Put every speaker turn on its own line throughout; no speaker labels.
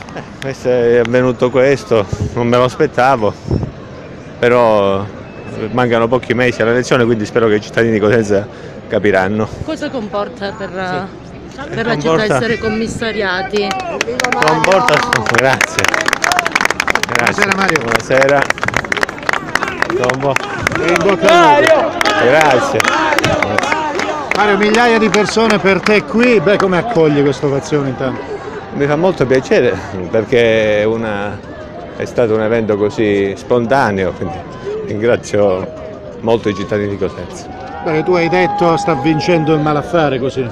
Questo è avvenuto questo, non me lo aspettavo, però mancano pochi mesi alle elezioni, quindi spero che i cittadini di Cosenza capiranno.
Cosa comporta per la città
Comporta-
essere commissariati?
Comporta... Grazie.
Buonasera Mario.
Buonasera. Tombo.
E in bocca al lupo.
Grazie.
Mario, migliaia di persone per te qui, beh, come accogli questa ovazione intanto?
Mi fa molto piacere perché è stato un evento così spontaneo, quindi ringrazio molto i cittadini di Cosenza.
Perché tu hai detto sta vincendo il malaffare così.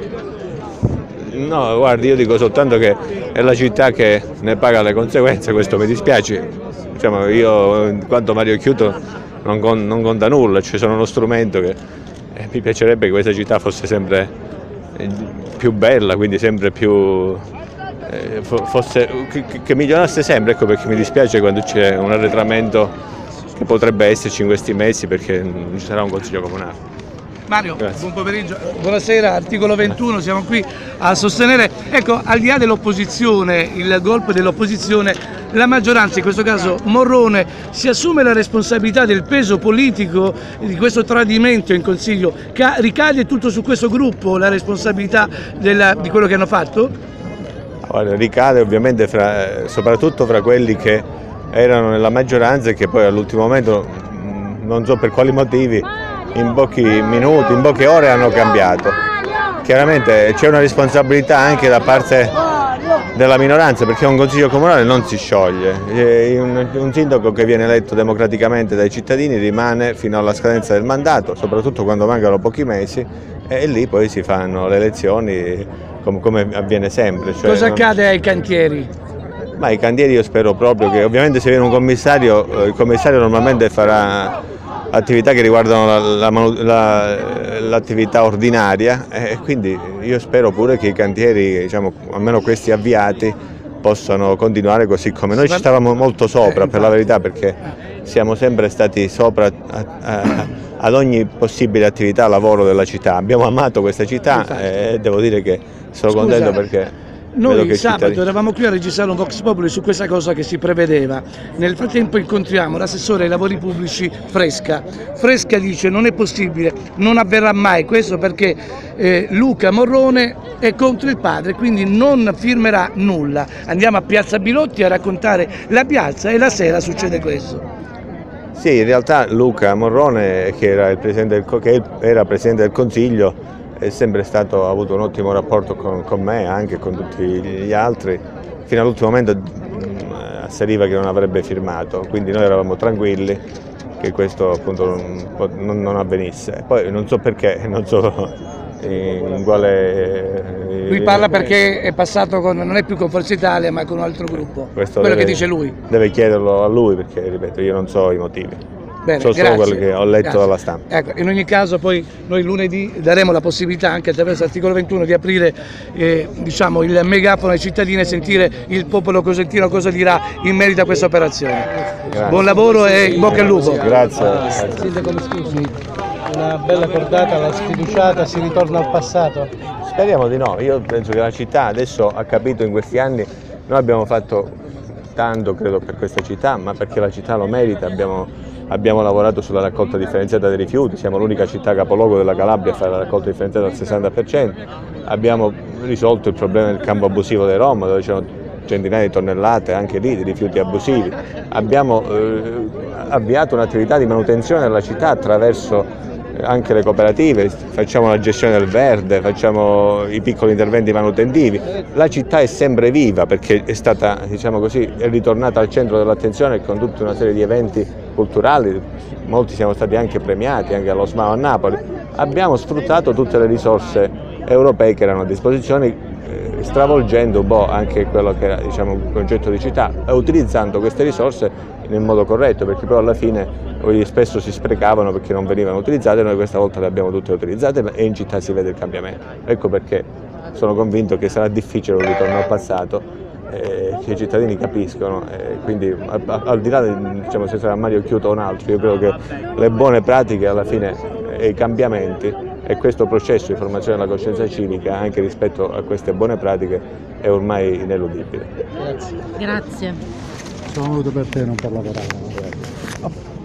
No, guardi, io dico soltanto che è la città che ne paga le conseguenze, questo mi dispiace. Diciamo, io in quanto Mario Chiuto non conta nulla, cioè sono uno strumento che mi piacerebbe che questa città fosse sempre più bella, quindi sempre più che migliorasse sempre, ecco perché mi dispiace quando c'è un arretramento che potrebbe esserci in questi mesi perché non ci sarà un consiglio comunale.
Mario,
Grazie.
buon pomeriggio, buonasera, articolo 21, siamo qui a sostenere, ecco, al di là dell'opposizione, il golpe dell'opposizione, la maggioranza, in questo caso Morrone, si assume la responsabilità del peso politico di questo tradimento in Consiglio, ricade tutto su questo gruppo la responsabilità di quello che hanno fatto?
Allora, ricade ovviamente soprattutto fra quelli che erano nella maggioranza e che poi all'ultimo momento, non so per quali motivi, in pochi minuti, in poche ore hanno cambiato. Chiaramente c'è una responsabilità anche da parte della minoranza perché un consiglio comunale non si scioglie. Un sindaco che viene eletto democraticamente dai cittadini rimane fino alla scadenza del mandato, soprattutto quando mancano pochi mesi, e lì poi si fanno le elezioni come avviene sempre. Cioè
Cosa accade ai cantieri?
Ma i cantieri io spero proprio che, ovviamente se viene un commissario, il commissario normalmente farà attività che riguardano l'attività ordinaria e quindi io spero pure che i cantieri, diciamo, almeno questi avviati, possano continuare così come noi ci stavamo molto sopra, per la verità, perché siamo sempre stati sopra ad ogni possibile attività, lavoro della città. Abbiamo amato questa città e devo dire che sono contento perché
noi sabato eravamo qui a registrare un Vox Populi su questa cosa che si prevedeva. Nel frattempo incontriamo l'assessore ai lavori pubblici Fresca. Fresca dice non è possibile, non avverrà mai questo perché Luca Morrone è contro il padre, quindi non firmerà nulla. Andiamo a Piazza Bilotti a raccontare la piazza e la sera succede questo.
Sì, in realtà Luca Morrone, che era Presidente del Consiglio, è sempre stato, ha avuto un ottimo rapporto con me, anche con tutti gli altri, fino all'ultimo momento asseriva che non avrebbe firmato, quindi noi eravamo tranquilli che questo appunto non avvenisse. Poi non so perché, non so in quale...
Lui parla perché è passato non è più con Forza Italia ma con un altro gruppo, quello che dice lui.
Deve chiederlo a lui perché, ripeto, io non so i motivi.
Bene,
so solo quello che ho letto dalla stampa.
Ecco, in ogni caso poi noi lunedì daremo la possibilità anche attraverso l'articolo 21 di aprire diciamo, il megafono ai cittadini e sentire il popolo cosentino cosa dirà in merito a questa operazione.
Grazie.
Buon lavoro e in bocca al lupo.
Grazie.
Sindaco, mi scusi, una bella cordata, la sfiduciata, si ritorna al passato?
Speriamo di no, io penso che la città adesso ha capito in questi anni, noi abbiamo fatto tanto credo per questa città, ma perché la città lo merita, abbiamo lavorato sulla raccolta differenziata dei rifiuti, siamo l'unica città capoluogo della Calabria a fare la raccolta differenziata al 60%, abbiamo risolto il problema del campo abusivo dei Rom, dove c'erano centinaia di tonnellate anche lì di rifiuti abusivi, abbiamo avviato un'attività di manutenzione della città attraverso anche le cooperative, facciamo la gestione del verde, facciamo i piccoli interventi manutentivi. La città è sempre viva perché è stata, diciamo così, è ritornata al centro dell'attenzione con tutta una serie di eventi culturali, molti siamo stati anche premiati, anche allo SMAO a Napoli. Abbiamo sfruttato tutte le risorse europee che erano a disposizione, stravolgendo un po' anche quello che era, diciamo, un concetto di città, e utilizzando queste risorse nel modo corretto, perché poi alla fine spesso si sprecavano perché non venivano utilizzate, noi questa volta le abbiamo tutte utilizzate e in città si vede il cambiamento. Ecco perché sono convinto che sarà difficile un ritorno al passato, che i cittadini capiscono, quindi al di là diciamo, se sarà Mario Chiuto o un altro, io credo che le buone pratiche alla fine e i cambiamenti e questo processo di formazione della coscienza civica anche rispetto a queste buone pratiche è ormai ineludibile.
Grazie.
Sono venuto per te, non per lavorare.